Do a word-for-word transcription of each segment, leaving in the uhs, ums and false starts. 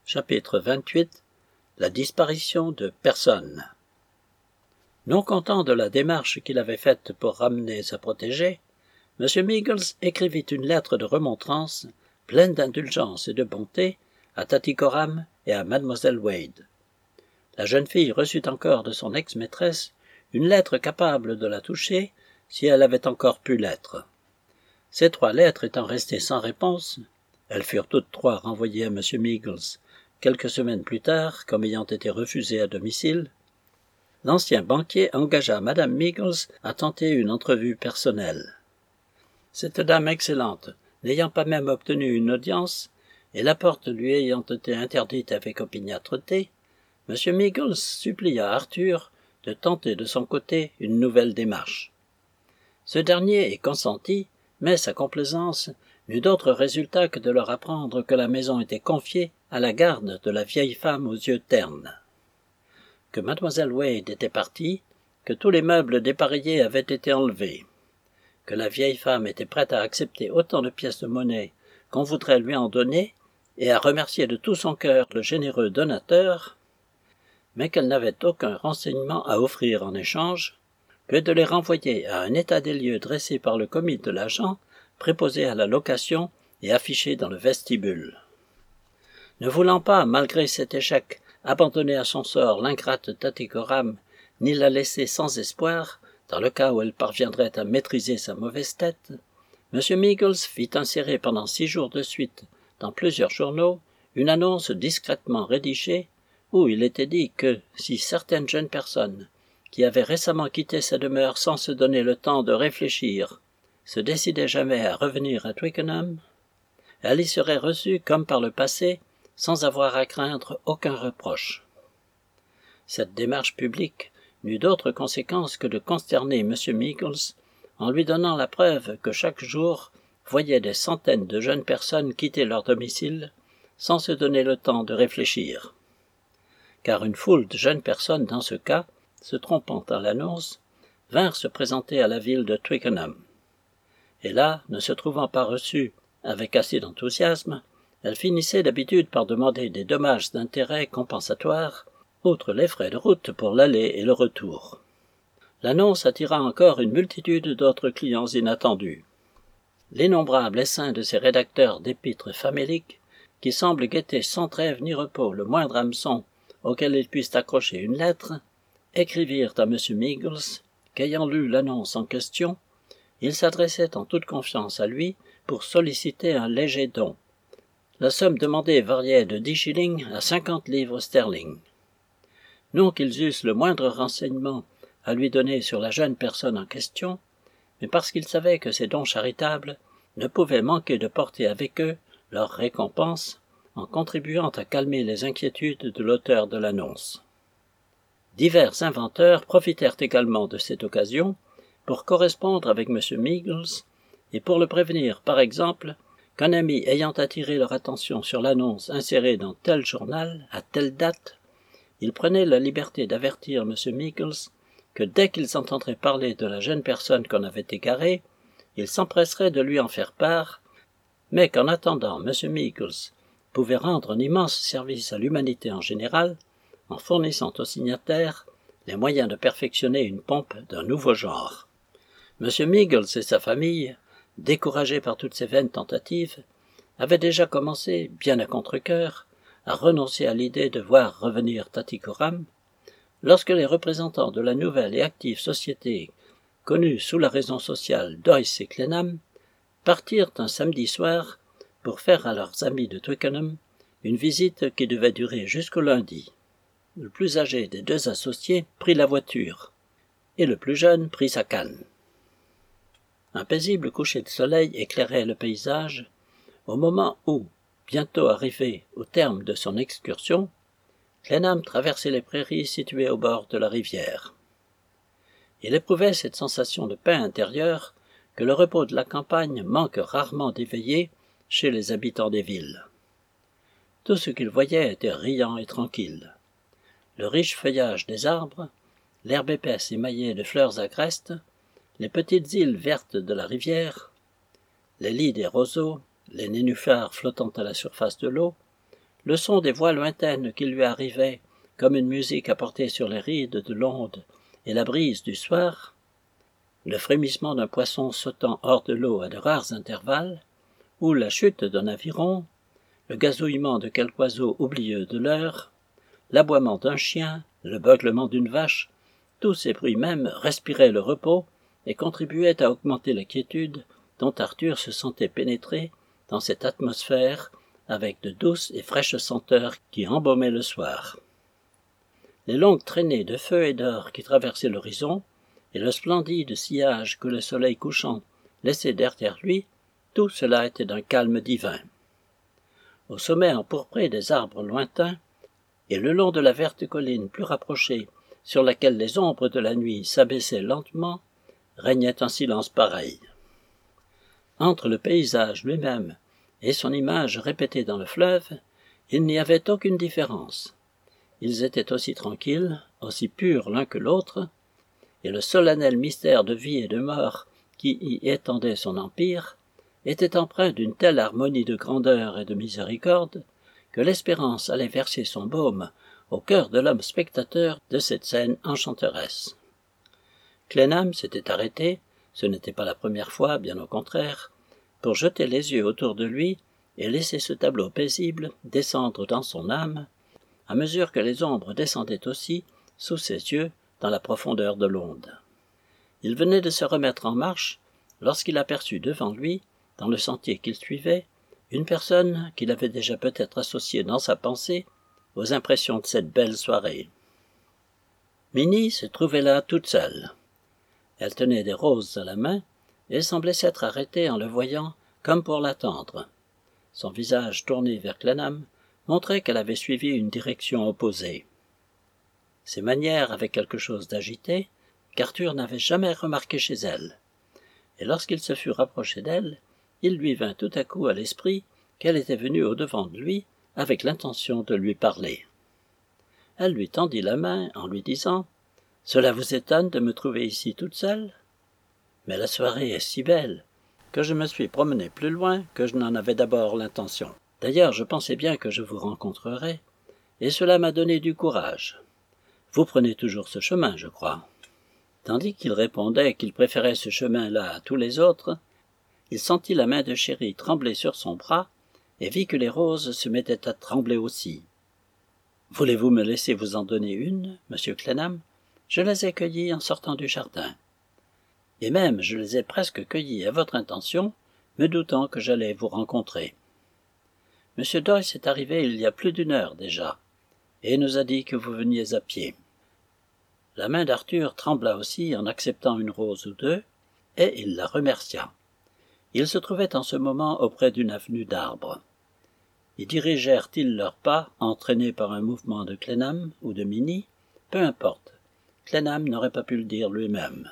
Chapitre vingt-huit. La disparition de personne. Non content de la démarche qu'il avait faite pour ramener sa protégée, M. Meagles écrivit une lettre de remontrance, pleine d'indulgence et de bonté, à Tattycoram et à Mademoiselle Wade. La jeune fille reçut encore de son ex-maîtresse une lettre capable de la toucher, si elle avait encore pu l'être. Ces trois lettres étant restées sans réponse, elles furent toutes trois renvoyées à M. Meagles quelques semaines plus tard, comme ayant été refusées à domicile. L'ancien banquier engagea Madame Meagles à tenter une entrevue personnelle. Cette dame excellente, n'ayant pas même obtenu une audience, et la porte lui ayant été interdite avec opiniâtreté, M. Meagles supplia Arthur de tenter de son côté une nouvelle démarche. Ce dernier y consentit, mais sa complaisance n'eut d'autre résultat que de leur apprendre que la maison était confiée à la garde de la vieille femme aux yeux ternes. Que Mademoiselle Wade était partie, que tous les meubles dépareillés avaient été enlevés, que la vieille femme était prête à accepter autant de pièces de monnaie qu'on voudrait lui en donner et à remercier de tout son cœur le généreux donateur, mais qu'elle n'avait aucun renseignement à offrir en échange, que de les renvoyer à un état des lieux dressé par le commis de l'agent, préposé à la location et affiché dans le vestibule. Ne voulant pas, malgré cet échec, abandonner à son sort l'ingrate Tattycoram, ni la laisser sans espoir, dans le cas où elle parviendrait à maîtriser sa mauvaise tête, M. Meagles fit insérer pendant six jours de suite, dans plusieurs journaux, une annonce discrètement rédigée, où il était dit que, si certaines jeunes personnes, qui avaient récemment quitté sa demeure sans se donner le temps de réfléchir, se décidaient jamais à revenir à Twickenham, elle y serait reçue comme par le passé, sans avoir à craindre aucun reproche. Cette démarche publique n'eut d'autre conséquence que de consterner M. Meagles en lui donnant la preuve que chaque jour voyait des centaines de jeunes personnes quitter leur domicile sans se donner le temps de réfléchir. Car une foule de jeunes personnes dans ce cas, se trompant à l'annonce, vinrent se présenter à la ville de Twickenham. Et là, ne se trouvant pas reçues avec assez d'enthousiasme, elles finissaient d'habitude par demander des dommages d'intérêt compensatoires, outre les frais de route pour l'aller et le retour. L'annonce attira encore une multitude d'autres clients inattendus. L'innombrable essaim de ces rédacteurs d'épîtres faméliques, qui semblent guetter sans trêve ni repos le moindre hameçon auquel ils puissent accrocher une lettre, écrivirent à M. Meagles qu'ayant lu l'annonce en question, il s'adressait en toute confiance à lui pour solliciter un léger don. La somme demandée variait de dix shillings à cinquante livres sterling. Non qu'ils eussent le moindre renseignement à lui donner sur la jeune personne en question, mais parce qu'ils savaient que ces dons charitables ne pouvaient manquer de porter avec eux leur récompense en contribuant à calmer les inquiétudes de l'auteur de l'annonce. Divers inventeurs profitèrent également de cette occasion pour correspondre avec M. Meagles et pour le prévenir, par exemple, qu'un ami ayant attiré leur attention sur l'annonce insérée dans tel journal, à telle date, il prenait la liberté d'avertir M. Meagles que dès qu'ils entendraient parler de la jeune personne qu'on avait égarée, ils s'empresseraient de lui en faire part, mais qu'en attendant M. Meagles pouvait rendre un immense service à l'humanité en général, en fournissant aux signataires les moyens de perfectionner une pompe d'un nouveau genre. M. Meagles et sa famille, découragés par toutes ces vaines tentatives, avaient déjà commencé, bien à contre-cœur, à renoncer à l'idée de voir revenir Tattycoram, lorsque les représentants de la nouvelle et active société, connue sous la raison sociale Doyce et Clenham, partirent un samedi soir pour faire à leurs amis de Twickenham une visite qui devait durer jusqu'au lundi. Le plus âgé des deux associés prit la voiture, et le plus jeune prit sa canne. Un paisible coucher de soleil éclairait le paysage, au moment où, bientôt arrivé au terme de son excursion, Clenham traversait les prairies situées au bord de la rivière. Il éprouvait cette sensation de paix intérieure que le repos de la campagne manque rarement d'éveiller chez les habitants des villes. Tout ce qu'il voyait était riant et tranquille. Le riche feuillage des arbres, l'herbe épaisse émaillée de fleurs agrestes, les petites îles vertes de la rivière, les lits des roseaux, les nénuphars flottant à la surface de l'eau, le son des voix lointaines qui lui arrivaient, comme une musique apportée sur les rides de l'onde et la brise du soir, le frémissement d'un poisson sautant hors de l'eau à de rares intervalles, ou la chute d'un aviron, le gazouillement de quelque oiseau oublieux de l'heure, l'aboiement d'un chien, le beuglement d'une vache, tous ces bruits mêmes respiraient le repos et contribuaient à augmenter la quiétude dont Arthur se sentait pénétré dans cette atmosphère avec de douces et fraîches senteurs qui embaumaient le soir. Les longues traînées de feu et d'or qui traversaient l'horizon, et le splendide sillage que le soleil couchant laissait derrière lui, tout cela était d'un calme divin. Au sommet empourpré des arbres lointains, et le long de la verte colline plus rapprochée, sur laquelle les ombres de la nuit s'abaissaient lentement, régnait un silence pareil. Entre le paysage lui-même et son image répétée dans le fleuve, il n'y avait aucune différence. Ils étaient aussi tranquilles, aussi purs l'un que l'autre, et le solennel mystère de vie et de mort qui y étendait son empire était empreint d'une telle harmonie de grandeur et de miséricorde que l'espérance allait verser son baume au cœur de l'homme spectateur de cette scène enchanteresse. Clennam s'était arrêté, ce n'était pas la première fois, bien au contraire, pour jeter les yeux autour de lui et laisser ce tableau paisible descendre dans son âme, à mesure que les ombres descendaient aussi, sous ses yeux, dans la profondeur de l'onde. Il venait de se remettre en marche, lorsqu'il aperçut devant lui, dans le sentier qu'il suivait, une personne qu'il avait déjà peut-être associée dans sa pensée aux impressions de cette belle soirée. Minnie se trouvait là toute seule. Elle tenait des roses à la main et semblait s'être arrêtée en le voyant comme pour l'attendre. Son visage tourné vers Clennam montrait qu'elle avait suivi une direction opposée. Ses manières avaient quelque chose d'agité qu'Arthur n'avait jamais remarqué chez elle, et lorsqu'il se fut rapproché d'elle, il lui vint tout à coup à l'esprit qu'elle était venue au-devant de lui avec l'intention de lui parler. Elle lui tendit la main en lui disant « Cela vous étonne de me trouver ici toute seule? Mais la soirée est si belle que je me suis promené plus loin que je n'en avais d'abord l'intention. D'ailleurs, je pensais bien que je vous rencontrerais, et cela m'a donné du courage. Vous prenez toujours ce chemin, je crois. » Tandis qu'il répondait qu'il préférait ce chemin-là à tous les autres, il sentit la main de Chéri trembler sur son bras et vit que les roses se mettaient à trembler aussi. « Voulez-vous me laisser vous en donner une, monsieur Clennam? Je les ai cueillies en sortant du jardin. Et même je les ai presque cueillies à votre intention, me doutant que j'allais vous rencontrer. Monsieur Doyce est arrivé il y a plus d'une heure déjà, et nous a dit que vous veniez à pied. » La main d'Arthur trembla aussi en acceptant une rose ou deux, et il la remercia. Ils se trouvaient en ce moment auprès d'une avenue d'arbres. Y dirigèrent-ils leurs pas, entraînés par un mouvement de Clennam ou de Minnie? Peu importe. Clennam n'aurait pas pu le dire lui-même.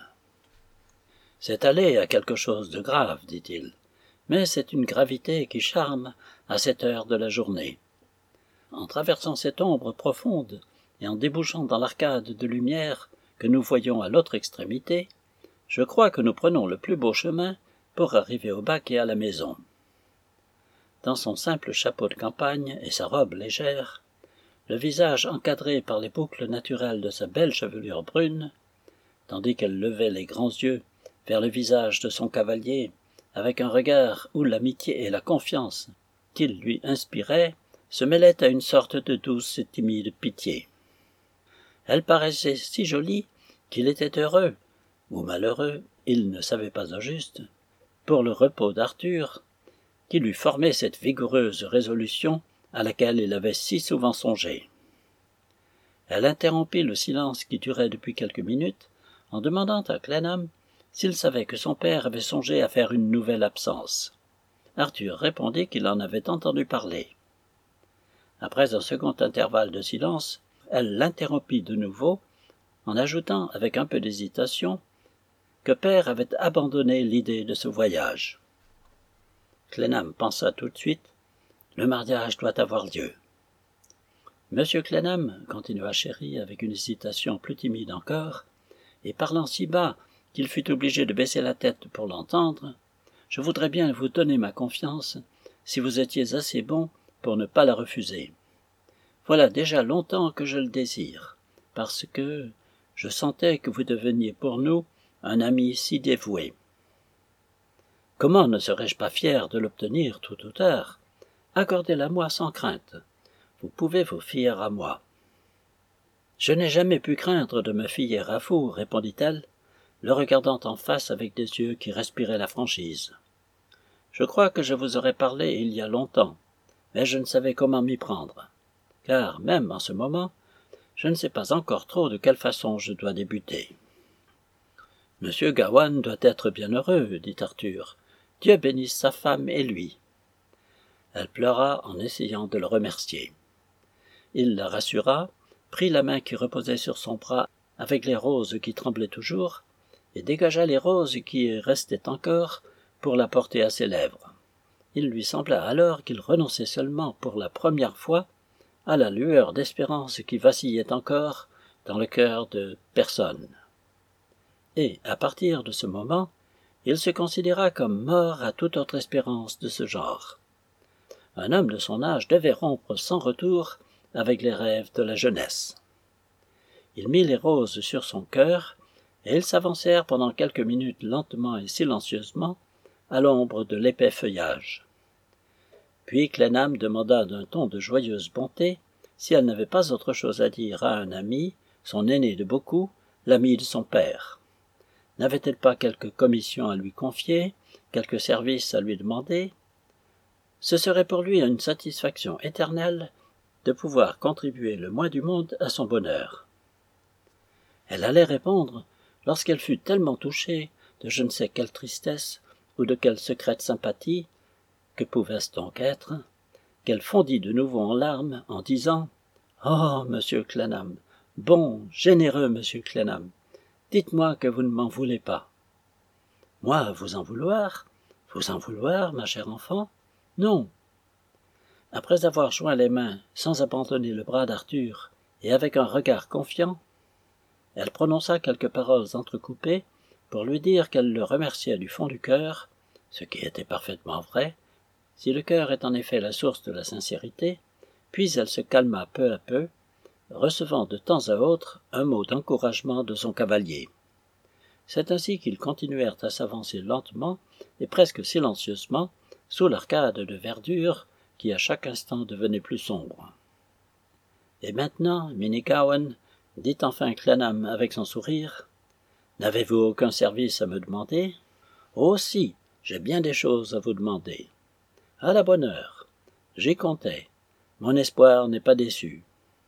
« Cette allée a quelque chose de grave, dit-il, mais c'est une gravité qui charme à cette heure de la journée. En traversant cette ombre profonde et en débouchant dans l'arcade de lumière que nous voyons à l'autre extrémité, je crois que nous prenons le plus beau chemin pour arriver au bac et à la maison. » Dans son simple chapeau de campagne et sa robe légère, le visage encadré par les boucles naturelles de sa belle chevelure brune, tandis qu'elle levait les grands yeux vers le visage de son cavalier, avec un regard où l'amitié et la confiance qu'il lui inspirait se mêlaient à une sorte de douce et timide pitié. Elle paraissait si jolie qu'il était heureux, ou malheureux, il ne savait pas au juste, pour le repos d'Arthur, qui lui formait cette vigoureuse résolution à laquelle il avait si souvent songé. Elle interrompit le silence qui durait depuis quelques minutes en demandant à Clennam s'il savait que son père avait songé à faire une nouvelle absence. Arthur répondit qu'il en avait entendu parler. Après un second intervalle de silence, elle l'interrompit de nouveau en ajoutant avec un peu d'hésitation que père avait abandonné l'idée de ce voyage. Clennam pensa tout de suite « Le mariage doit avoir lieu. » Monsieur Clennam, continua Chéri avec une hésitation plus timide encore, et parlant si bas qu'il fut obligé de baisser la tête pour l'entendre, je voudrais bien vous donner ma confiance si vous étiez assez bon pour ne pas la refuser. Voilà déjà longtemps que je le désire, parce que je sentais que vous deveniez pour nous un ami si dévoué. Comment ne serais-je pas fier de l'obtenir tôt ou tard? Accordez-la moi sans crainte. Vous pouvez vous fier à moi. Je n'ai jamais pu craindre de me fier à vous, répondit-elle, le regardant en face avec des yeux qui respiraient la franchise. Je crois que je vous aurais parlé il y a longtemps, mais je ne savais comment m'y prendre, car même en ce moment, je ne sais pas encore trop de quelle façon je dois débuter. Monsieur Gawain doit être bien heureux, dit Arthur. Dieu bénisse sa femme et lui. Elle pleura en essayant de le remercier. Il la rassura, prit la main qui reposait sur son bras avec les roses qui tremblaient toujours, et dégagea les roses qui restaient encore pour la porter à ses lèvres. Il lui sembla alors qu'il renonçait seulement pour la première fois à la lueur d'espérance qui vacillait encore dans le cœur de personne. Et, à partir de ce moment, il se considéra comme mort à toute autre espérance de ce genre. Un homme de son âge devait rompre sans retour avec les rêves de la jeunesse. Il mit les roses sur son cœur, et ils s'avancèrent pendant quelques minutes lentement et silencieusement à l'ombre de l'épais feuillage. Puis Clennam demanda d'un ton de joyeuse bonté si elle n'avait pas autre chose à dire à un ami, son aîné de beaucoup, l'ami de son père. N'avait-elle pas quelque commission à lui confier, quelque service à lui demander? Ce serait pour lui une satisfaction éternelle de pouvoir contribuer le moins du monde à son bonheur. Elle allait répondre lorsqu'elle fut tellement touchée de je ne sais quelle tristesse ou de quelle secrète sympathie, que pouvait-ce donc être, qu'elle fondit de nouveau en larmes en disant « Oh, monsieur Clennam, bon, généreux monsieur Clennam, dites-moi que vous ne m'en voulez pas. »« Moi, vous en vouloir? Vous en vouloir, ma chère enfant? Non. » Après avoir joint les mains sans abandonner le bras d'Arthur et avec un regard confiant, elle prononça quelques paroles entrecoupées pour lui dire qu'elle le remerciait du fond du cœur, ce qui était parfaitement vrai, si le cœur est en effet la source de la sincérité, puis elle se calma peu à peu, recevant de temps à autre un mot d'encouragement de son cavalier. C'est ainsi qu'ils continuèrent à s'avancer lentement et presque silencieusement sous l'arcade de verdure qui à chaque instant devenait plus sombre. « Et maintenant, Minnie Cowan, dit enfin Clennam avec son sourire, « n'avez-vous aucun service à me demander? »« Oh si, j'ai bien des choses à vous demander. »« À la bonne heure. J'y comptais. Mon espoir n'est pas déçu. »«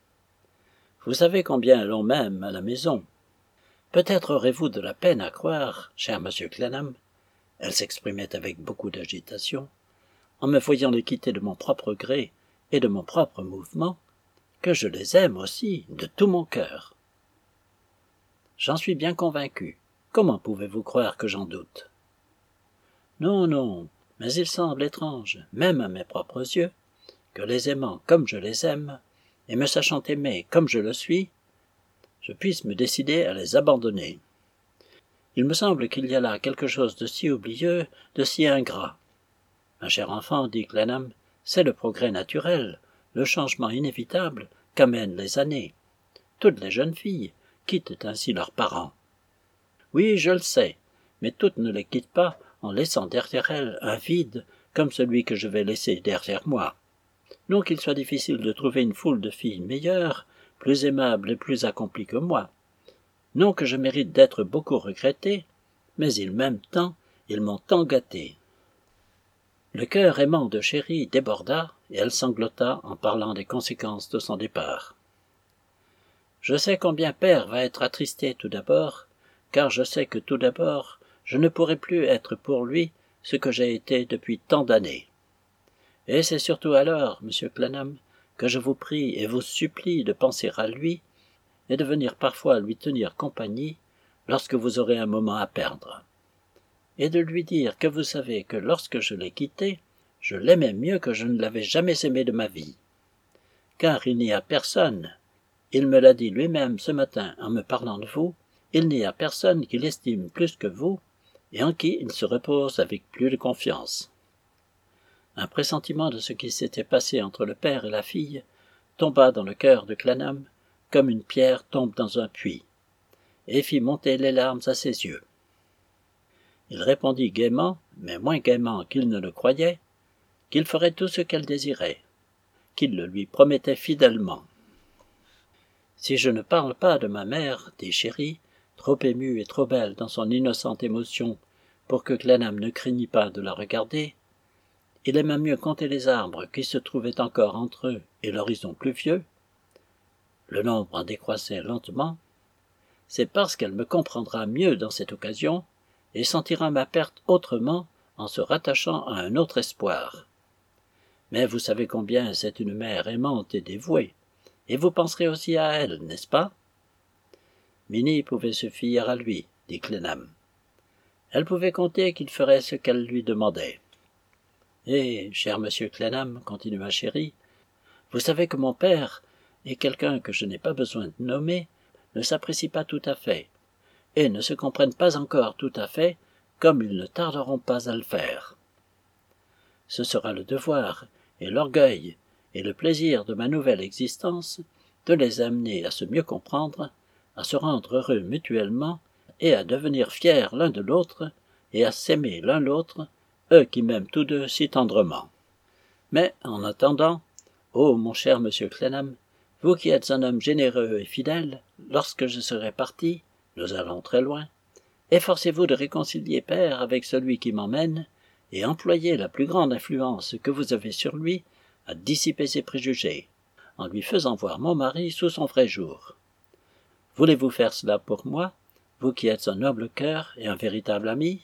Vous savez combien l'on m'aime à la maison. Peut-être aurez-vous de la peine à croire, cher monsieur Clennam, elle s'exprimait avec beaucoup d'agitation, en me voyant les quitter de mon propre gré et de mon propre mouvement, que je les aime aussi de tout mon cœur. J'en suis bien convaincu. Comment pouvez-vous croire que j'en doute? Non, non, mais il semble étrange, même à mes propres yeux, que les aimant comme je les aime, et me sachant aimer comme je le suis, je puisse me décider à les abandonner. Il me semble qu'il y a là quelque chose de si oublieux, de si ingrat. Ma chère enfant, dit Clennam, c'est le progrès naturel, le changement inévitable qu'amènent les années. Toutes les jeunes filles quittent ainsi leurs parents. Oui, je le sais, mais toutes ne les quittent pas en laissant derrière elles un vide comme celui que je vais laisser derrière moi. Non qu'il soit difficile de trouver une foule de filles meilleures, plus aimables et plus accomplies que moi. Non que je mérite d'être beaucoup regretté, mais en même temps, ils m'ont tant gâté. Le cœur aimant de Chérie déborda, et elle sanglota en parlant des conséquences de son départ. Je sais combien père va être attristé tout d'abord, car je sais que tout d'abord, je ne pourrai plus être pour lui ce que j'ai été depuis tant d'années. Et c'est surtout alors, monsieur Clennam, que je vous prie et vous supplie de penser à lui et de venir parfois lui tenir compagnie lorsque vous aurez un moment à perdre. Et de lui dire que vous savez que lorsque je l'ai quitté, je l'aimais mieux que je ne l'avais jamais aimé de ma vie. Car il n'y a personne, il me l'a dit lui-même ce matin en me parlant de vous, il n'y a personne qui l'estime plus que vous et en qui il se repose avec plus de confiance. Un pressentiment de ce qui s'était passé entre le père et la fille tomba dans le cœur de Clennam comme une pierre tombe dans un puits, et fit monter les larmes à ses yeux. Il répondit gaiement, mais moins gaiement qu'il ne le croyait, qu'il ferait tout ce qu'elle désirait, qu'il le lui promettait fidèlement. « Si je ne parle pas de ma mère, dit Chéri, trop émue et trop belle dans son innocente émotion pour que Clennam ne craignît pas de la regarder, il aima mieux compter les arbres qui se trouvaient encore entre eux et l'horizon pluvieux. Le nombre en décroissait lentement. C'est parce qu'elle me comprendra mieux dans cette occasion et sentira ma perte autrement en se rattachant à un autre espoir. Mais vous savez combien c'est une mère aimante et dévouée, et vous penserez aussi à elle, n'est-ce pas? » Minnie pouvait se fier à lui, dit Clennam. Elle pouvait compter qu'il ferait ce qu'elle lui demandait. « Eh, cher monsieur Clennam, continua Chéri, vous savez que mon père, et quelqu'un que je n'ai pas besoin de nommer, ne s'apprécient pas tout à fait, et ne se comprennent pas encore tout à fait, comme ils ne tarderont pas à le faire. Ce sera le devoir, et l'orgueil, et le plaisir de ma nouvelle existence, de les amener à se mieux comprendre, à se rendre heureux mutuellement, et à devenir fiers l'un de l'autre, et à s'aimer l'un l'autre, eux qui m'aiment tous deux si tendrement. Mais, en attendant, ô mon cher monsieur Clennam, vous qui êtes un homme généreux et fidèle, lorsque je serai parti, nous allons très loin, efforcez-vous de réconcilier père avec celui qui m'emmène, et employez la plus grande influence que vous avez sur lui à dissiper ses préjugés, en lui faisant voir mon mari sous son vrai jour. Voulez-vous faire cela pour moi, vous qui êtes un noble cœur et un véritable ami?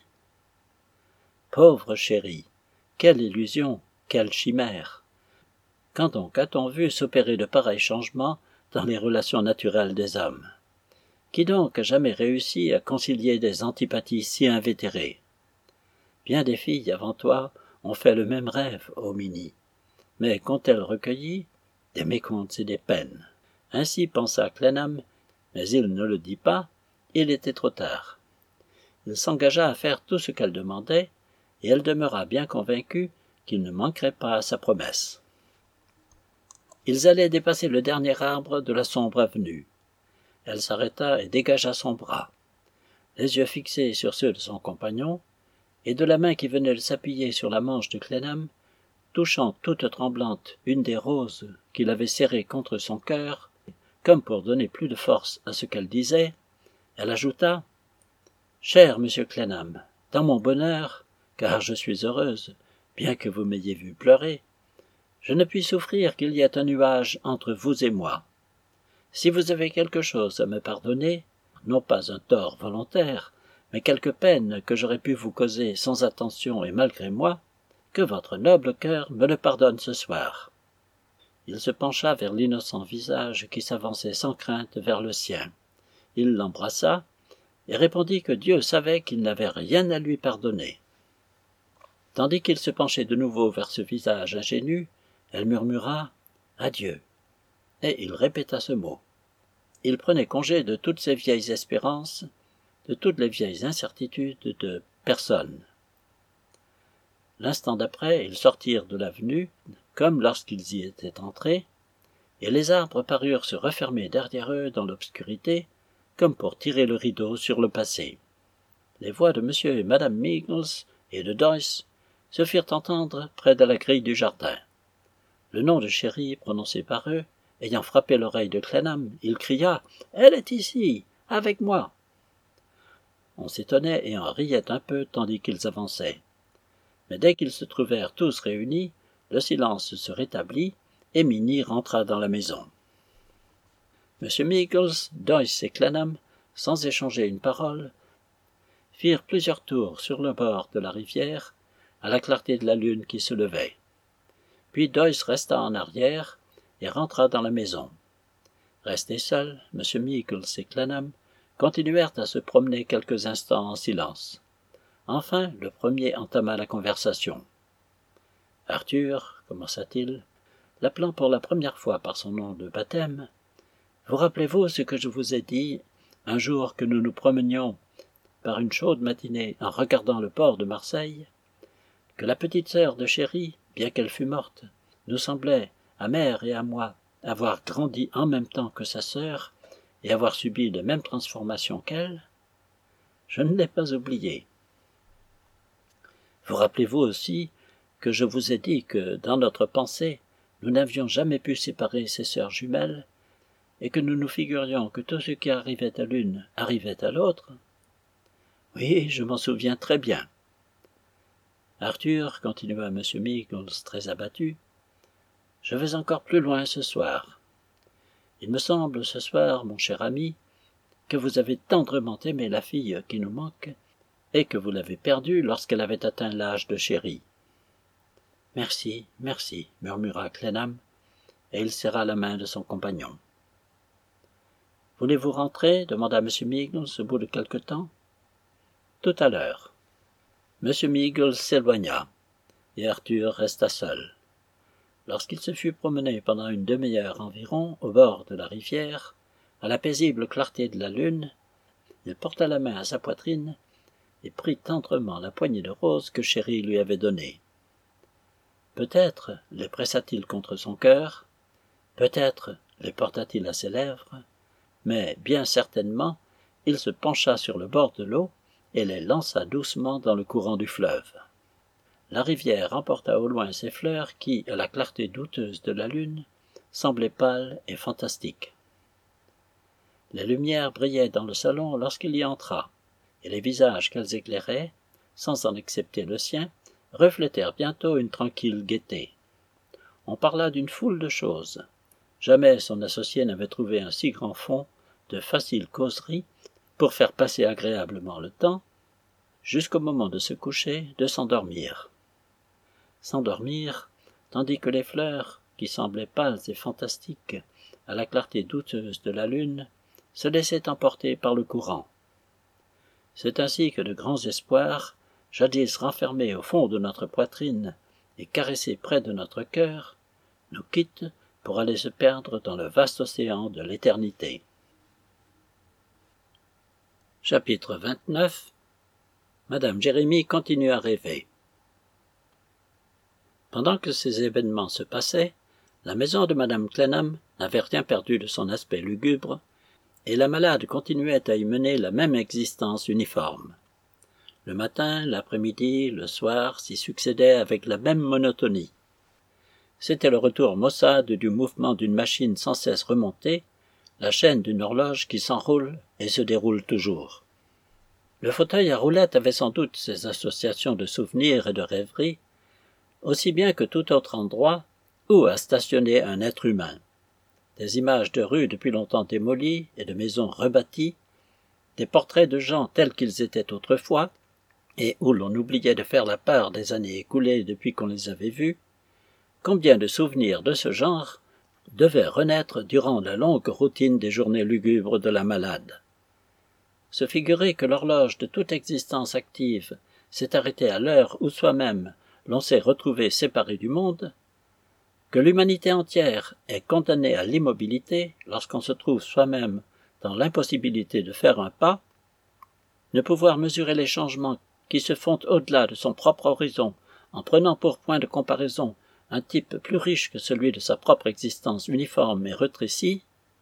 Pauvre Chéri, quelle illusion, quelle chimère! Quand donc a-t-on vu s'opérer de pareils changements dans les relations naturelles des hommes? Qui donc a jamais réussi à concilier des antipathies si invétérées? Bien des filles avant toi ont fait le même rêve, ô Minnie, mais qu'ont-elles recueilli? Des mécomptes et des peines. Ainsi pensa Clennam, mais il ne le dit pas, il était trop tard. Il s'engagea à faire tout ce qu'elle demandait, et elle demeura bien convaincue qu'il ne manquerait pas à sa promesse. Ils allaient dépasser le dernier arbre de la sombre avenue. Elle s'arrêta et dégagea son bras, les yeux fixés sur ceux de son compagnon, et de la main qui venait de s'appuyer sur la manche de Clennam, touchant toute tremblante une des roses qu'il avait serrées contre son cœur, comme pour donner plus de force à ce qu'elle disait, elle ajouta « Cher monsieur Clennam, dans mon bonheur, car je suis heureuse, bien que vous m'ayez vu pleurer, je ne puis souffrir qu'il y ait un nuage entre vous et moi. Si vous avez quelque chose à me pardonner, non pas un tort volontaire, mais quelque peine que j'aurais pu vous causer sans attention et malgré moi, que votre noble cœur me le pardonne ce soir. » Il se pencha vers l'innocent visage qui s'avançait sans crainte vers le sien. Il l'embrassa et répondit que Dieu savait qu'il n'avait rien à lui pardonner. Tandis qu'il se penchait de nouveau vers ce visage ingénu, elle murmura « Adieu », et il répéta ce mot. Il prenait congé de toutes ses vieilles espérances, de toutes les vieilles incertitudes de personne. L'instant d'après, ils sortirent de l'avenue, comme lorsqu'ils y étaient entrés, et les arbres parurent se refermer derrière eux dans l'obscurité, comme pour tirer le rideau sur le passé. Les voix de monsieur et madame Meagles et de Doyce se firent entendre près de la grille du jardin. Le nom de Chéri prononcé par eux, ayant frappé l'oreille de Clennam, il cria « Elle est ici, avec moi !» On s'étonnait et en riait un peu tandis qu'ils avançaient. Mais dès qu'ils se trouvèrent tous réunis, le silence se rétablit et Minnie rentra dans la maison. Monsieur Meagles, Doyce et Clennam, sans échanger une parole, firent plusieurs tours sur le bord de la rivière, à la clarté de la lune qui se levait. Puis Doyce resta en arrière et rentra dans la maison. Restés seuls, monsieur Meagles et Clennam continuèrent à se promener quelques instants en silence. Enfin, le premier entama la conversation. « Arthur, commença-t-il, l'appelant pour la première fois par son nom de baptême, vous rappelez-vous ce que je vous ai dit un jour que nous nous promenions par une chaude matinée en regardant le port de Marseille, que la petite sœur de Chéri, bien qu'elle fût morte, nous semblait, à mère et à moi, avoir grandi en même temps que sa sœur et avoir subi les mêmes transformations qu'elle, je ne l'ai pas oublié. Vous rappelez-vous aussi que je vous ai dit que, dans notre pensée, nous n'avions jamais pu séparer ces sœurs jumelles, et que nous nous figurions que tout ce qui arrivait à l'une arrivait à l'autre? Oui, je m'en souviens très bien. Arthur, continua M. Meagles très abattu, je vais encore plus loin ce soir. Il me semble ce soir, mon cher ami, que vous avez tendrement aimé la fille qui nous manque, et que vous l'avez perdue lorsqu'elle avait atteint l'âge de chéri. Merci, merci, murmura Clennam, et il serra la main de son compagnon. Voulez-vous rentrer demanda M. Meagles au bout de quelque temps. Tout à l'heure. M. Meagles s'éloigna, et Arthur resta seul. Lorsqu'il se fut promené pendant une demi-heure environ au bord de la rivière, à la paisible clarté de la lune, il porta la main à sa poitrine et prit tendrement la poignée de roses que Chéri lui avait donnée. Peut-être les pressa-t-il contre son cœur, peut-être les porta-t-il à ses lèvres, mais bien certainement il se pencha sur le bord de l'eau et les lança doucement dans le courant du fleuve. La rivière emporta au loin ces fleurs qui, à la clarté douteuse de la lune, semblaient pâles et fantastiques. Les lumières brillaient dans le salon lorsqu'il y entra, et les visages qu'elles éclairaient, sans en excepter le sien, reflétèrent bientôt une tranquille gaieté. On parla d'une foule de choses. Jamais son associé n'avait trouvé un si grand fond de facile causerie pour faire passer agréablement le temps, jusqu'au moment de se coucher, de s'endormir. S'endormir, tandis que les fleurs, qui semblaient pâles et fantastiques à la clarté douteuse de la lune, se laissaient emporter par le courant. C'est ainsi que de grands espoirs, jadis renfermés au fond de notre poitrine et caressés près de notre cœur, nous quittent pour aller se perdre dans le vaste océan de l'éternité. Chapitre vingt-neuf. Madame Jérémie continue à rêver. Pendant que ces événements se passaient, la maison de Madame Clennam n'avait rien perdu de son aspect lugubre, et la malade continuait à y mener la même existence uniforme. Le matin, l'après-midi, le soir s'y succédaient avec la même monotonie. C'était le retour maussade du mouvement d'une machine sans cesse remontée, la chaîne d'une horloge qui s'enroule et se déroule toujours. Le fauteuil à roulettes avait sans doute ses associations de souvenirs et de rêveries, aussi bien que tout autre endroit où a stationné un être humain. Des images de rues depuis longtemps démolies et de maisons rebâties, des portraits de gens tels qu'ils étaient autrefois, et où l'on oubliait de faire la part des années écoulées depuis qu'on les avait vus, combien de souvenirs de ce genre devaient renaître durant la longue routine des journées lugubres de la malade. Se figurer que l'horloge de toute existence active s'est arrêtée à l'heure où soi-même l'on s'est retrouvé séparé du monde, que l'humanité entière est condamnée à l'immobilité lorsqu'on se trouve soi-même dans l'impossibilité de faire un pas, ne pouvoir mesurer les changements qui se font au-delà de son propre horizon en prenant pour point de comparaison un type plus riche que celui de sa propre existence uniforme et rétrécie,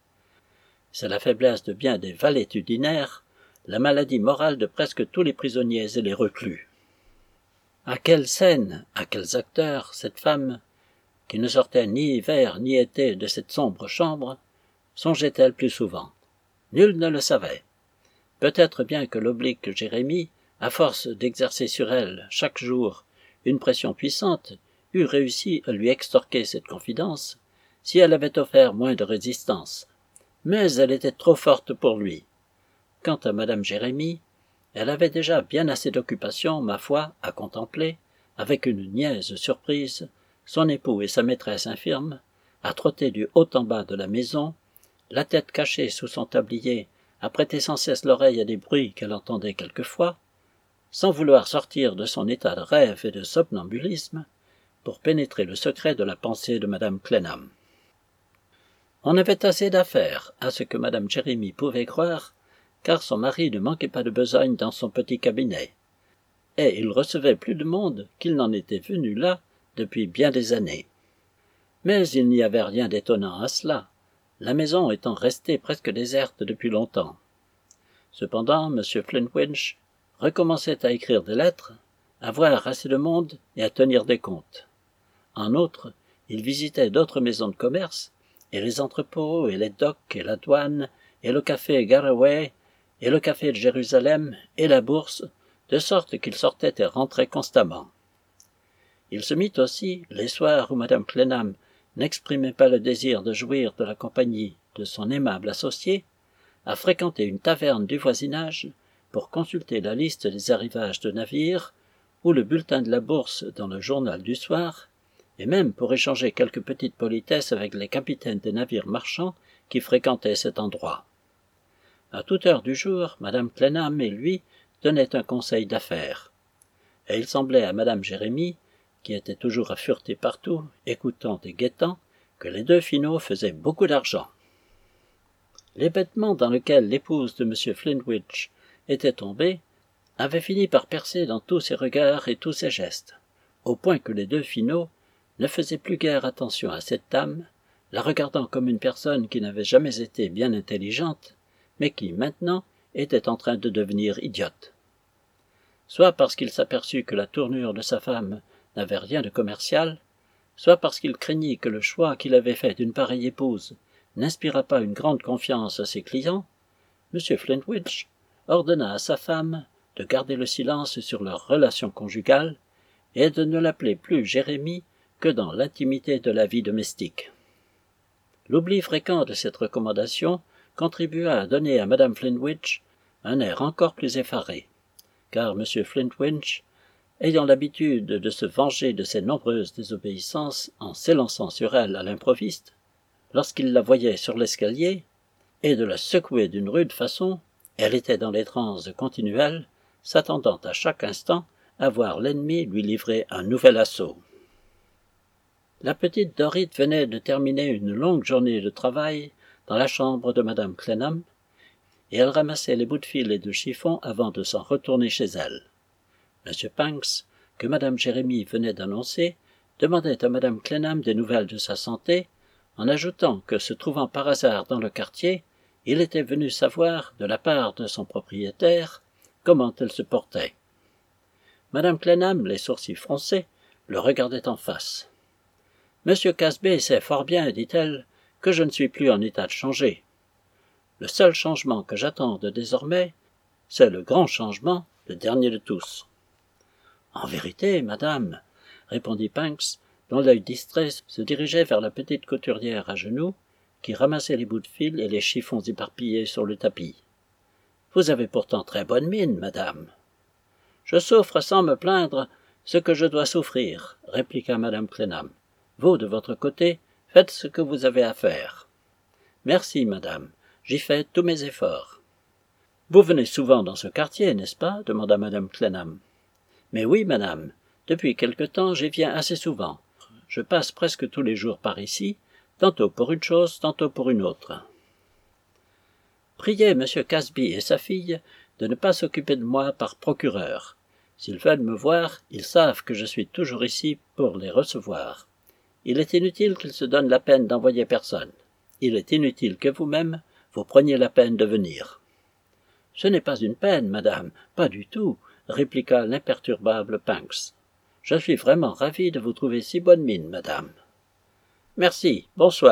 c'est la faiblesse de bien des valétudinaires, la maladie morale de presque tous les prisonniers et les reclus. À quelle scène, à quels acteurs, cette femme, qui ne sortait ni hiver ni été de cette sombre chambre, songeait-elle plus souvent? Nul ne le savait. Peut-être bien que l'oblique Jérémie, à force d'exercer sur elle, chaque jour, une pression puissante, eût réussi à lui extorquer cette confidence, si elle avait offert moins de résistance. Mais elle était trop forte pour lui. Quant à Madame Jérémie, elle avait déjà bien assez d'occupation, ma foi, à contempler, avec une niaise surprise, son époux et sa maîtresse infirme, à trotter du haut en bas de la maison, la tête cachée sous son tablier, à prêter sans cesse l'oreille à des bruits qu'elle entendait quelquefois, sans vouloir sortir de son état de rêve et de somnambulisme, pour pénétrer le secret de la pensée de Madame Clennam. On avait assez d'affaires à ce que Madame Jérémie pouvait croire, car son mari ne manquait pas de besogne dans son petit cabinet, et il recevait plus de monde qu'il n'en était venu là depuis bien des années. Mais il n'y avait rien d'étonnant à cela, la maison étant restée presque déserte depuis longtemps. Cependant, M. Flintwinch recommençait à écrire des lettres, à voir assez de monde et à tenir des comptes. En outre, il visitait d'autres maisons de commerce, et les entrepôts, et les docks, et la douane, et le café Garraway, et le café de Jérusalem, et la bourse, de sorte qu'il sortait et rentrait constamment. Il se mit aussi, les soirs où Madame Clennam n'exprimait pas le désir de jouir de la compagnie de son aimable associé, à fréquenter une taverne du voisinage pour consulter la liste des arrivages de navires ou le bulletin de la bourse dans le journal du soir, et même pour échanger quelques petites politesses avec les capitaines des navires marchands qui fréquentaient cet endroit. À toute heure du jour, Madame Clennam et lui donnaient un conseil d'affaires, et il semblait à Madame Jérémie, qui était toujours à fureter partout, écoutant et guettant, que les deux finauds faisaient beaucoup d'argent. L'hébétement dans lequel l'épouse de M. Flintwinch était tombée avait fini par percer dans tous ses regards et tous ses gestes, au point que les deux finauds ne faisaient plus guère attention à cette dame, la regardant comme une personne qui n'avait jamais été bien intelligente, mais qui, maintenant, était en train de devenir idiote. Soit parce qu'il s'aperçut que la tournure de sa femme n'avait rien de commercial, soit parce qu'il craignit que le choix qu'il avait fait d'une pareille épouse n'inspirât pas une grande confiance à ses clients, M. Flintwinch ordonna à sa femme de garder le silence sur leur relation conjugale et de ne l'appeler plus Jérémie que dans l'intimité de la vie domestique. L'oubli fréquent de cette recommandation contribua à donner à Madame Flintwinch un air encore plus effaré, car M. Flintwinch, ayant l'habitude de se venger de ses nombreuses désobéissances en s'élançant sur elle à l'improviste, lorsqu'il la voyait sur l'escalier, et de la secouer d'une rude façon, elle était dans les transes continuelles, s'attendant à chaque instant à voir l'ennemi lui livrer un nouvel assaut. La petite Dorrit venait de terminer une longue journée de travail dans la chambre de Madame Clennam, et elle ramassait les bouts de fil et de chiffon avant de s'en retourner chez elle. M. Panks, que Madame Jérémie venait d'annoncer, demandait à Madame Clennam des nouvelles de sa santé, en ajoutant que, se trouvant par hasard dans le quartier, il était venu savoir, de la part de son propriétaire, comment elle se portait. Madame Clennam, les sourcils froncés, le regardait en face. « Monsieur Casby sait fort bien, dit-elle, que je ne suis plus en état de changer. Le seul changement que j'attende désormais, c'est le grand changement, le dernier de tous. »« En vérité, madame, » répondit Panks, dont l'œil distrait se dirigeait vers la petite couturière à genoux, qui ramassait les bouts de fil et les chiffons éparpillés sur le tapis. « Vous avez pourtant très bonne mine, madame. »« Je souffre sans me plaindre ce que je dois souffrir, » répliqua madame Clennam. « Vous, de votre côté, faites ce que vous avez à faire. »« Merci, madame, j'y fais tous mes efforts. »« Vous venez souvent dans ce quartier, n'est-ce pas ?» demanda madame Clennam. « Mais oui, madame, depuis quelque temps j'y viens assez souvent. Je passe presque tous les jours par ici, tantôt pour une chose, tantôt pour une autre. »« Priez M. Casby et sa fille de ne pas s'occuper de moi par procureur. S'ils veulent me voir, ils savent que je suis toujours ici pour les recevoir. Il est inutile qu'ils se donnent la peine d'envoyer personne. Il est inutile que vous-même, vous preniez la peine de venir. »« Ce n'est pas une peine, madame, pas du tout, » répliqua l'imperturbable Panks. « Je suis vraiment ravi de vous trouver si bonne mine, madame. »« Merci, bonsoir. »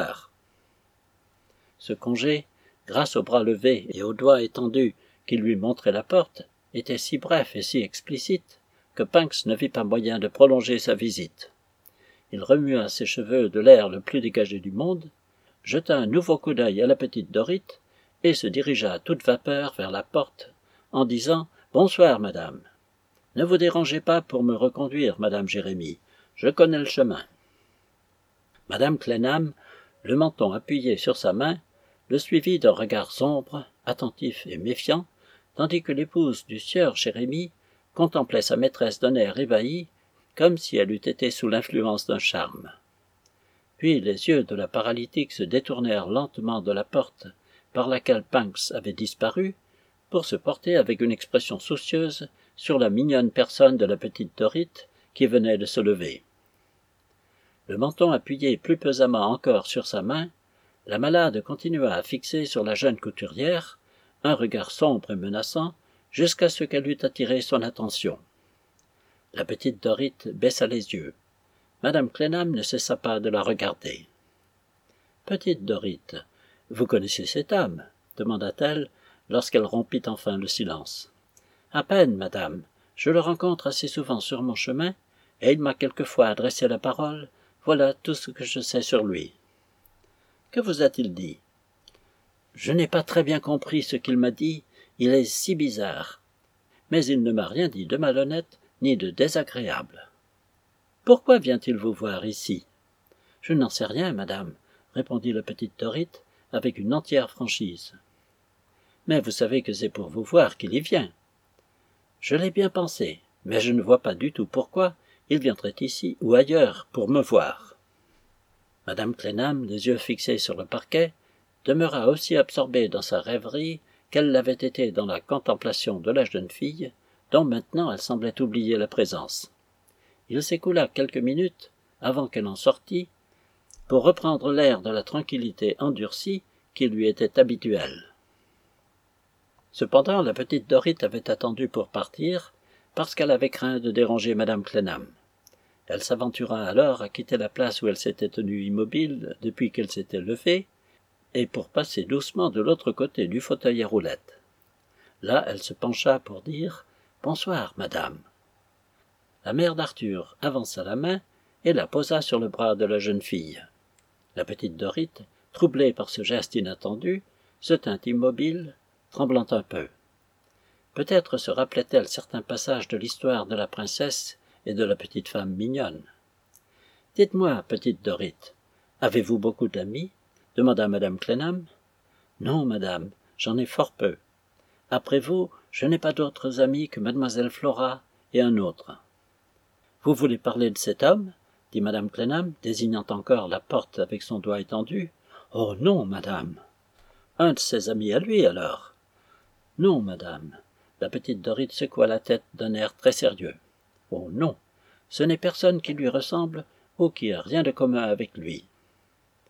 Ce congé, grâce au bras levé et aux doigts étendus qui lui montraient la porte, était si bref et si explicite que Panks ne vit pas moyen de prolonger sa visite. Il remua ses cheveux de l'air le plus dégagé du monde, jeta un nouveau coup d'œil à la petite Dorrit et se dirigea à toute vapeur vers la porte en disant « Bonsoir, madame. Ne vous dérangez pas pour me reconduire, madame Jérémie. Je connais le chemin. » Madame Clennam, le menton appuyé sur sa main, le suivit d'un regard sombre, attentif et méfiant, tandis que l'épouse du sieur Jérémie contemplait sa maîtresse d'un air ébahi, comme si elle eût été sous l'influence d'un charme. Puis les yeux de la paralytique se détournèrent lentement de la porte par laquelle Panks avait disparu, pour se porter avec une expression soucieuse sur la mignonne personne de la petite Dorrit qui venait de se lever. Le menton appuyé plus pesamment encore sur sa main, la malade continua à fixer sur la jeune couturière un regard sombre et menaçant jusqu'à ce qu'elle eût attiré son attention. La petite Dorrit baissa les yeux. Madame Clennam ne cessa pas de la regarder. « Petite Dorrit, vous connaissez cet homme ?» demanda-t-elle lorsqu'elle rompit enfin le silence. « À peine, madame. Je le rencontre assez souvent sur mon chemin, et il m'a quelquefois adressé la parole. Voilà tout ce que je sais sur lui. »« Que vous a-t-il dit ?»« Je n'ai pas très bien compris ce qu'il m'a dit. Il est si bizarre. Mais il ne m'a rien dit de malhonnête ni de désagréable. »« Pourquoi vient-il vous voir ici ?»« Je n'en sais rien, madame, » répondit la petite Dorrit avec une entière franchise. « Mais vous savez que c'est pour vous voir qu'il y vient. »« Je l'ai bien pensé, mais je ne vois pas du tout pourquoi il viendrait ici ou ailleurs pour me voir. » Madame Clennam, les yeux fixés sur le parquet, demeura aussi absorbée dans sa rêverie qu'elle l'avait été dans la contemplation de la jeune fille, dont maintenant elle semblait oublier la présence. Il s'écoula quelques minutes avant qu'elle en sortît, pour reprendre l'air de la tranquillité endurcie qui lui était habituelle. Cependant, la petite Dorrit avait attendu pour partir, parce qu'elle avait craint de déranger madame Clennam. Elle s'aventura alors à quitter la place où elle s'était tenue immobile depuis qu'elle s'était levée, et pour passer doucement de l'autre côté du fauteuil à roulettes. Là, elle se pencha pour dire « Bonsoir, madame ». La mère d'Arthur avança la main et la posa sur le bras de la jeune fille. La petite Dorrit, troublée par ce geste inattendu, se tint immobile, tremblant un peu. Peut-être se rappelait-elle certains passages de l'histoire de la princesse et de la petite femme mignonne. « Dites-moi, petite Dorrit, avez-vous beaucoup d'amis ?» demanda madame Clennam. « Non, madame, j'en ai fort peu. Après vous, je n'ai pas d'autres amis que mademoiselle Flora et un autre. »« Vous voulez parler de cet homme ?» dit madame Clennam, désignant encore la porte avec son doigt étendu. « Oh non, madame. »« Un de ses amis à lui, alors. »« Non, madame. » La petite Dorrit secoua la tête d'un air très sérieux. « Oh non, ce n'est personne qui lui ressemble ou qui a rien de commun avec lui. »« Allons, »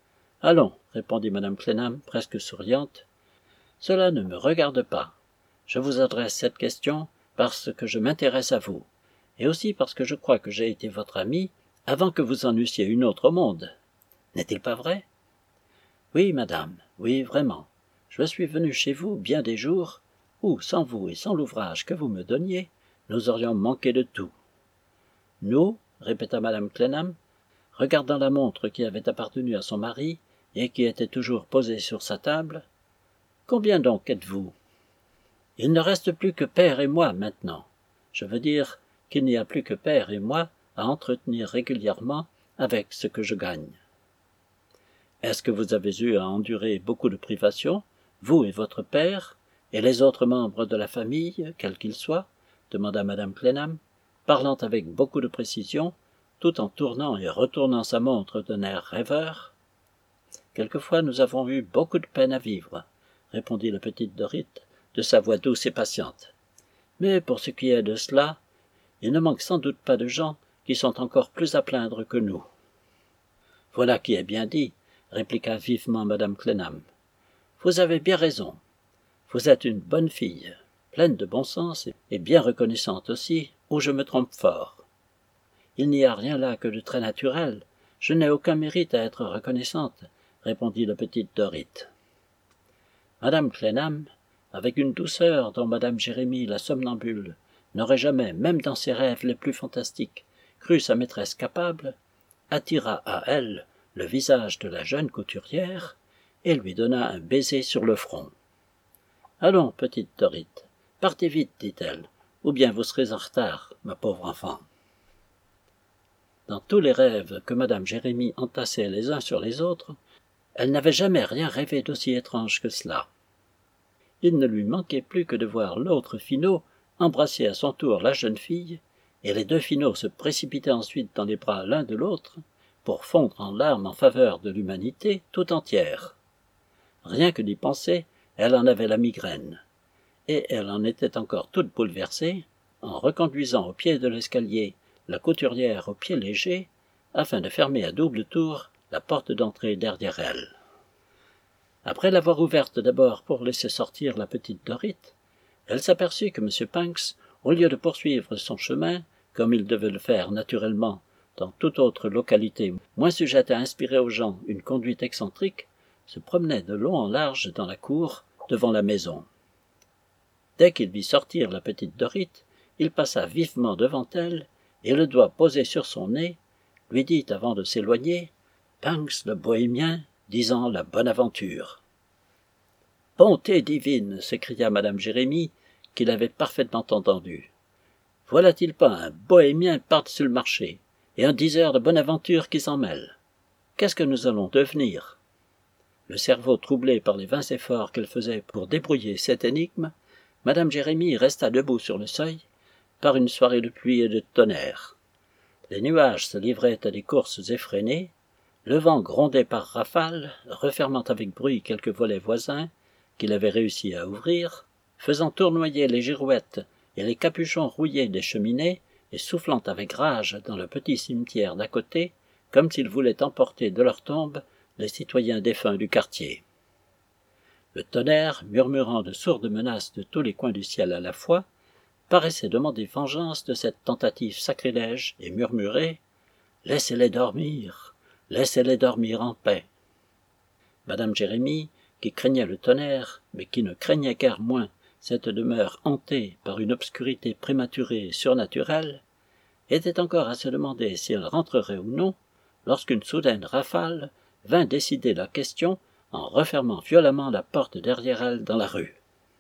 répondit madame Clennam, presque souriante, « cela ne me regarde pas. Je vous adresse cette question parce que je m'intéresse à vous, et aussi parce que je crois que j'ai été votre ami avant que vous en eussiez une autre au monde. N'est-il pas vrai ? » ?»« Oui, madame, oui, vraiment. Je suis venu chez vous bien des jours où, sans vous et sans l'ouvrage que vous me donniez, nous aurions manqué de tout. »« Nous ?» répéta madame Clennam, regardant la montre qui avait appartenu à son mari et qui était toujours posée sur sa table. « Combien donc êtes-vous ? » ?»« Il ne reste plus que père et moi maintenant. Je veux dire qu'il n'y a plus que père et moi à entretenir régulièrement avec ce que je gagne. »« Est-ce que vous avez eu à endurer beaucoup de privations, vous et votre père, et les autres membres de la famille, quels qu'ils soient ?» demanda madame Clennam, parlant avec beaucoup de précision, tout en tournant et retournant sa montre d'un air rêveur. « Quelquefois nous avons eu beaucoup de peine à vivre, » répondit la petite Dorrit de sa voix douce et patiente. « Mais pour ce qui est de cela, il ne manque sans doute pas de gens qui sont encore plus à plaindre que nous. »« Voilà qui est bien dit, » répliqua vivement madame Clennam. « Vous avez bien raison. Vous êtes une bonne fille, pleine de bon sens et bien reconnaissante aussi, ou je me trompe fort. Il n'y a rien là que de très naturel. Je n'ai aucun mérite à être reconnaissante, » répondit la petite Dorrit. Madame Clennam, avec une douceur dont madame Jérémie la somnambule n'aurait jamais, même dans ses rêves les plus fantastiques, cru sa maîtresse capable, attira à elle le visage de la jeune couturière et lui donna un baiser sur le front. « Allons, petite Dorrit, partez vite, dit-elle, ou bien vous serez en retard, ma pauvre enfant. » Dans tous les rêves que madame Jérémie entassait les uns sur les autres, elle n'avait jamais rien rêvé d'aussi étrange que cela. Il ne lui manquait plus que de voir l'autre Finot embrasser à son tour la jeune fille, et les deux Finot se précipitaient ensuite dans les bras l'un de l'autre, pour fondre en larmes en faveur de l'humanité tout entière. Rien que d'y penser, elle en avait la migraine, et elle en était encore toute bouleversée, en reconduisant au pied de l'escalier la couturière au pied léger, afin de fermer à double tour la porte d'entrée derrière elle. Après l'avoir ouverte d'abord pour laisser sortir la petite Dorrit, elle s'aperçut que M. Punks, au lieu de poursuivre son chemin, comme il devait le faire naturellement dans toute autre localité moins sujette à inspirer aux gens une conduite excentrique, se promenait de long en large dans la cour devant la maison. Dès qu'il vit sortir la petite Dorrit, il passa vivement devant elle et, le doigt posé sur son nez, lui dit avant de s'éloigner « Punks le bohémien, disant la bonne aventure. » « Bonté divine !» s'écria madame Jérémie, qui l'avait parfaitement entendu. « Voilà-t-il pas un bohémien par-dessus le marché, et un diseur de bonne aventure qui s'en mêle? Qu'est-ce que nous allons devenir ?» Le cerveau troublé par les vains efforts qu'elle faisait pour débrouiller cette énigme, madame Jérémie resta debout sur le seuil, par une soirée de pluie et de tonnerre. Les nuages se livraient à des courses effrénées, le vent grondait par rafales, refermant avec bruit quelques volets voisins qu'il avait réussi à ouvrir, faisant tournoyer les girouettes et les capuchons rouillés des cheminées et soufflant avec rage dans le petit cimetière d'à côté, comme s'ils voulaient emporter de leur tombe les citoyens défunts du quartier. Le tonnerre, murmurant de sourdes menaces de tous les coins du ciel à la fois, paraissait demander vengeance de cette tentative sacrilège et murmurait « Laissez-les dormir, laissez-les dormir en paix. » Madame Jérémie, qui craignait le tonnerre, mais qui ne craignait guère moins cette demeure hantée par une obscurité prématurée et surnaturelle, était encore à se demander si elle rentrerait ou non, lorsqu'une soudaine rafale vint décider la question en refermant violemment la porte derrière elle dans la rue.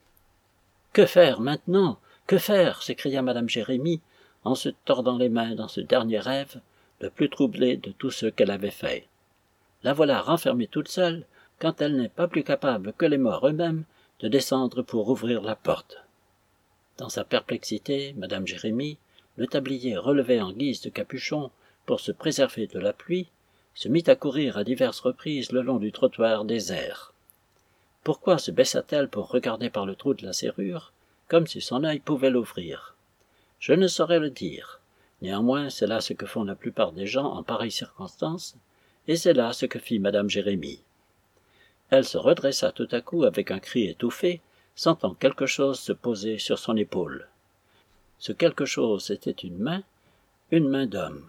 « Que faire maintenant? Que faire ?» s'écria madame Jérémie, en se tordant les mains dans ce dernier rêve, le plus troublé de tous ceux qu'elle avait faits. La voilà renfermée toute seule, quand elle n'est pas plus capable que les morts eux-mêmes de descendre pour ouvrir la porte. Dans sa perplexité, madame Jérémie, le tablier relevé en guise de capuchon pour se préserver de la pluie, se mit à courir à diverses reprises le long du trottoir désert. Pourquoi se baissa-t-elle pour regarder par le trou de la serrure, comme si son œil pouvait l'ouvrir? Je ne saurais le dire. Néanmoins, c'est là ce que font la plupart des gens en pareilles circonstances, et c'est là ce que fit madame Jérémie. Elle se redressa tout à coup avec un cri étouffé, sentant quelque chose se poser sur son épaule. Ce quelque chose était une main, une main d'homme.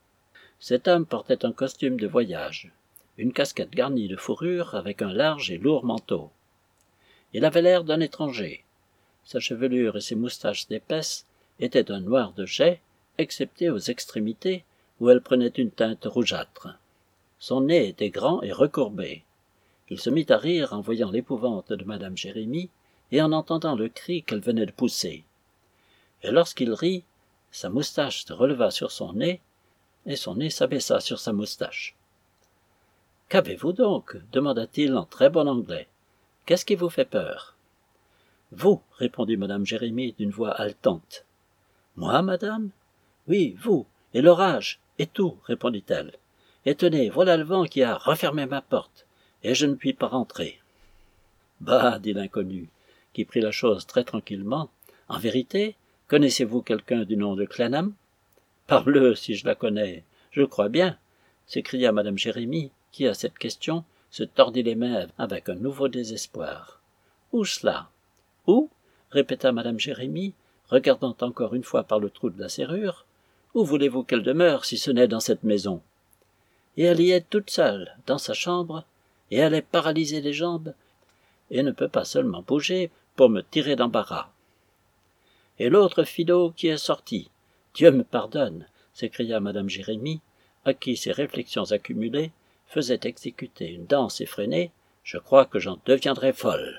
Cet homme portait un costume de voyage, une casquette garnie de fourrure avec un large et lourd manteau. Il avait l'air d'un étranger. Sa chevelure et ses moustaches épaisses étaient d'un noir de jais, excepté aux extrémités où elles prenaient une teinte rougeâtre. Son nez était grand et recourbé. Il se mit à rire en voyant l'épouvante de madame Jérémie et en entendant le cri qu'elle venait de pousser. Et lorsqu'il rit, sa moustache se releva sur son nez, et son nez s'abaissa sur sa moustache. « Qu'avez-vous donc » demanda-t-il en très bon anglais. « Qu'est-ce qui vous fait peur ?»« Vous » répondit madame Jérémie d'une voix haletante. « Moi, madame ?»« Oui, vous, et l'orage, et tout, » répondit-elle. « Et tenez, voilà le vent qui a refermé ma porte, et je ne puis pas rentrer. »« Bah » dit l'inconnu, qui prit la chose très tranquillement. « En vérité, connaissez-vous quelqu'un du nom de Clennam ?»« Parbleu, si je la connais, je crois bien, » s'écria madame Jérémie, qui, à cette question, se tordit les mains avec un nouveau désespoir. « Où cela ?»« Où ?» répéta madame Jérémie, regardant encore une fois par le trou de la serrure. « Où voulez-vous qu'elle demeure, si ce n'est dans cette maison ?» Et elle y est toute seule, dans sa chambre, et elle est paralysée des jambes, et ne peut pas seulement bouger pour me tirer d'embarras. Et l'autre fido qui est sorti, Dieu me pardonne, s'écria madame Jérémie, à qui ces réflexions accumulées faisaient exécuter une danse effrénée, je crois que j'en deviendrai folle.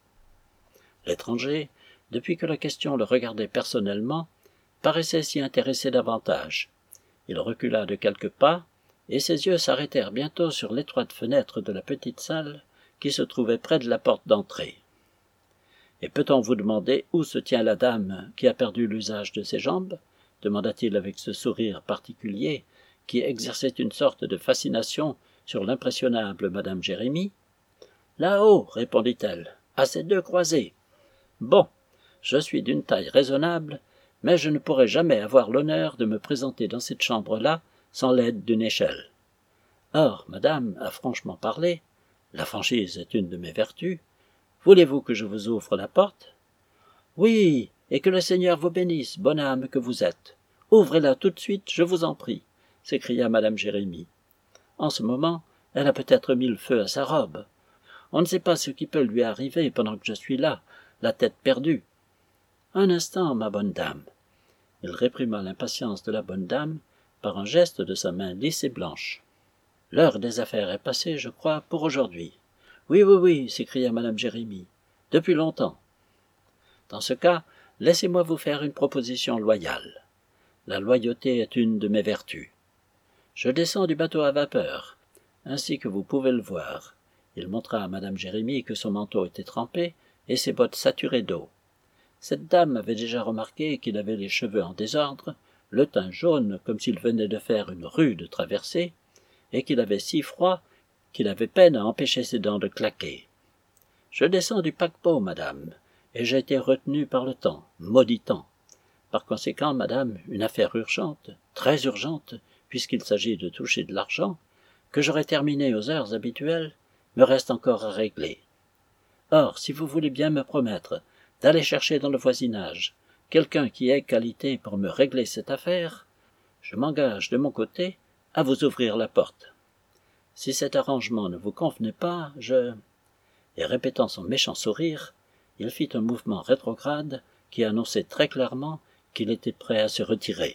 L'étranger, depuis que la question le regardait personnellement, paraissait s'y intéresser davantage. Il recula de quelques pas, et ses yeux s'arrêtèrent bientôt sur l'étroite fenêtre de la petite salle qui se trouvait près de la porte d'entrée. « Et peut-on vous demander où se tient la dame qui a perdu l'usage de ses jambes ?» demanda-t-il avec ce sourire particulier qui exerçait une sorte de fascination sur l'impressionnable madame Jérémie. « Là-haut, » répondit-elle, « à ces deux croisées. »« Bon, je suis d'une taille raisonnable, mais je ne pourrai jamais avoir l'honneur de me présenter dans cette chambre-là sans l'aide d'une échelle. Or, madame a franchement parlé, la franchise est une de mes vertus, voulez-vous que je vous ouvre la porte? Oui, et que le Seigneur vous bénisse, bonne âme que vous êtes. Ouvrez-la tout de suite, je vous en prie, s'écria madame Jérémie. En ce moment, elle a peut-être mis le feu à sa robe. On ne sait pas ce qui peut lui arriver pendant que je suis là, la tête perdue. Un instant, ma bonne dame. Il réprima l'impatience de la bonne dame par un geste de sa main lisse et blanche. L'heure des affaires est passée, je crois, pour aujourd'hui. Oui, oui, oui, s'écria madame Jérémie. Depuis longtemps. Dans ce cas, laissez-moi vous faire une proposition loyale. La loyauté est une de mes vertus. Je descends du bateau à vapeur, ainsi que vous pouvez le voir. Il montra à madame Jérémie que son manteau était trempé et ses bottes saturées d'eau. Cette dame avait déjà remarqué qu'il avait les cheveux en désordre, le teint jaune comme s'il venait de faire une rude traversée, et qu'il avait si froid qu'il avait peine à empêcher ses dents de claquer. « Je descends du paquebot, madame, et j'ai été retenu par le temps, maudit temps. Par conséquent, madame, une affaire urgente, très urgente, puisqu'il s'agit de toucher de l'argent, que j'aurai terminée aux heures habituelles, me reste encore à régler. Or, si vous voulez bien me promettre d'aller chercher dans le voisinage quelqu'un qui ait qualité pour me régler cette affaire, je m'engage de mon côté à vous ouvrir la porte. Si cet arrangement ne vous convenait pas, je... » Et répétant son méchant sourire, il fit un mouvement rétrograde qui annonçait très clairement qu'il était prêt à se retirer.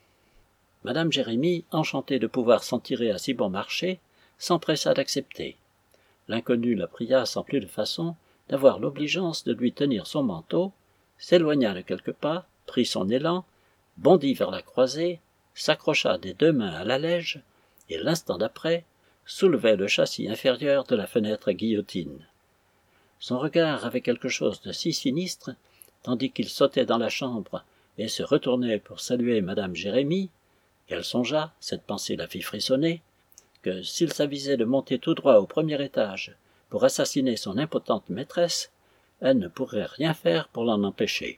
Madame Jérémie, enchantée de pouvoir s'en tirer à si bon marché, s'empressa d'accepter. L'inconnu la pria sans plus de façon d'avoir l'obligeance de lui tenir son manteau, s'éloigna de quelques pas, prit son élan, bondit vers la croisée, s'accrocha des deux mains à l'allège, et l'instant d'après, soulevait le châssis inférieur de la fenêtre à guillotine. Son regard avait quelque chose de si sinistre, tandis qu'il sautait dans la chambre et se retournait pour saluer madame Jérémie, qu'elle songea, cette pensée la fit frissonner, que s'il s'avisait de monter tout droit au premier étage pour assassiner son impotente maîtresse, elle ne pourrait rien faire pour l'en empêcher.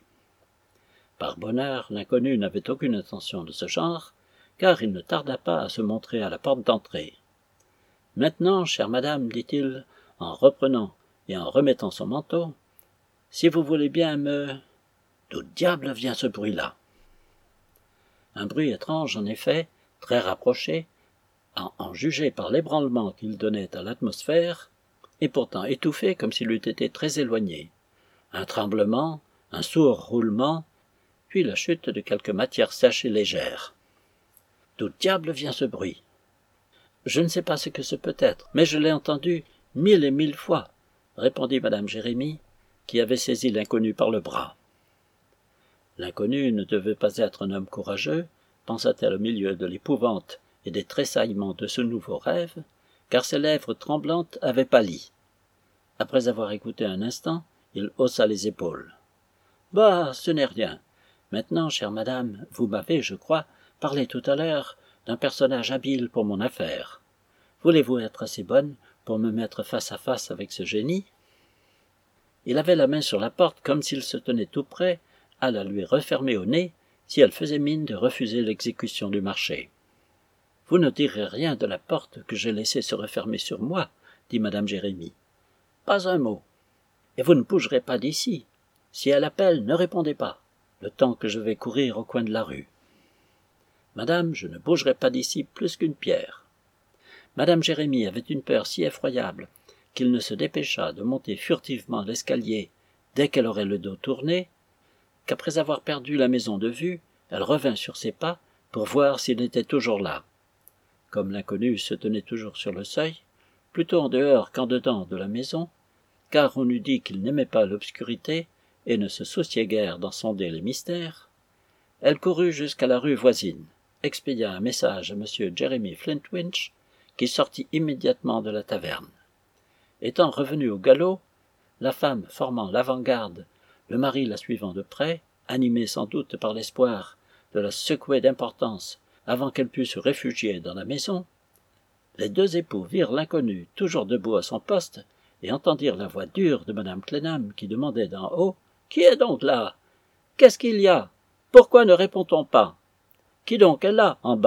Par bonheur, l'inconnu n'avait aucune intention de ce genre, car il ne tarda pas à se montrer à la porte d'entrée. « Maintenant, chère madame, dit-il, en reprenant et en remettant son manteau, si vous voulez bien me... D'où diable vient ce bruit-là » Un bruit étrange, en effet, très rapproché, à en juger par l'ébranlement qu'il donnait à l'atmosphère, et pourtant étouffé comme s'il eût été très éloigné. Un tremblement, un sourd roulement, puis la chute de quelque matière sèche et légère. D'où diable vient ce bruit? Je ne sais pas ce que ce peut être, mais je l'ai entendu mille et mille fois, répondit madame Jérémie, qui avait saisi l'inconnu par le bras. L'inconnu ne devait pas être un homme courageux, pensa-t-elle au milieu de l'épouvante et des tressaillements de ce nouveau rêve, car ses lèvres tremblantes avaient pâli. Après avoir écouté un instant, il haussa les épaules. « Bah, ce n'est rien. Maintenant, chère madame, vous m'avez, je crois, parlé tout à l'heure d'un personnage habile pour mon affaire. Voulez-vous être assez bonne pour me mettre face à face avec ce génie ?» Il avait la main sur la porte comme s'il se tenait tout prêt à la lui refermer au nez si elle faisait mine de refuser l'exécution du marché. « Vous ne direz rien de la porte que j'ai laissée se refermer sur moi, dit madame Jérémie. « Pas un mot. Et vous ne bougerez pas d'ici. Si elle appelle, ne répondez pas, le temps que je vais courir au coin de la rue. »« Madame, je ne bougerai pas d'ici plus qu'une pierre. » Madame Jérémie avait une peur si effroyable qu'il ne se dépêcha de monter furtivement l'escalier dès qu'elle aurait le dos tourné, qu'après avoir perdu la maison de vue, elle revint sur ses pas pour voir s'il était toujours là. Comme l'inconnu se tenait toujours sur le seuil, plutôt en dehors qu'en dedans de la maison, car on eût dit qu'il n'aimait pas l'obscurité et ne se souciait guère d'en sonder les mystères, elle courut jusqu'à la rue voisine, expédia un message à M. Jeremy Flintwinch, qui sortit immédiatement de la taverne. Étant revenu au galop, la femme formant l'avant-garde, le mari la suivant de près, animé sans doute par l'espoir de la secouer d'importance avant qu'elle pût se réfugier dans la maison, les deux époux virent l'inconnu toujours debout à son poste et entendirent la voix dure de madame Clennam qui demandait d'en haut « Qui est donc là? Qu'est-ce qu'il y a? Pourquoi ne répond-on pas? Qui donc est là, en bas ?»